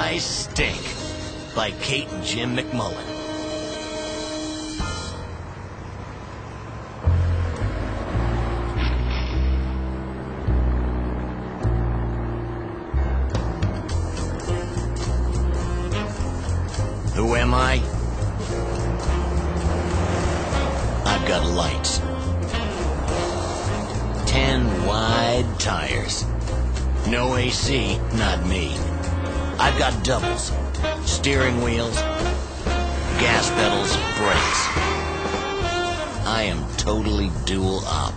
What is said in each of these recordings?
I Stink by Kate and Jim McMullen. Who am I? I've got lights. 10 wide tires. No AC, not me. I've got doubles. Steering wheels, gas pedals, brakes. I am totally dual op.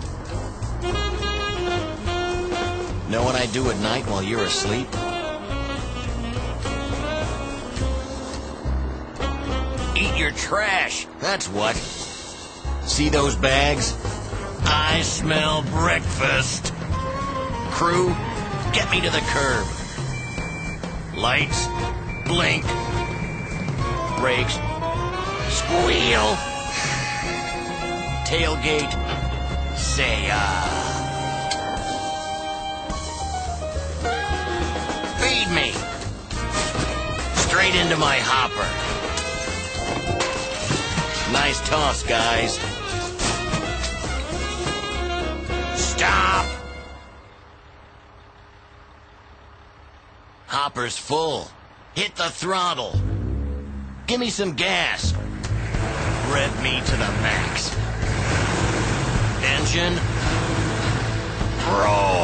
Know what I do at night while you're asleep? Eat your trash, that's what. See those bags? I smell breakfast. Crew, get me to the curb. Lights, blink. Brakes, squeal. Tailgate, say Feed me. Straight into my hopper. Nice toss, guys. Stop! Hopper's full. Hit the throttle. Give me some gas. Rev me to the max. Engine, roll.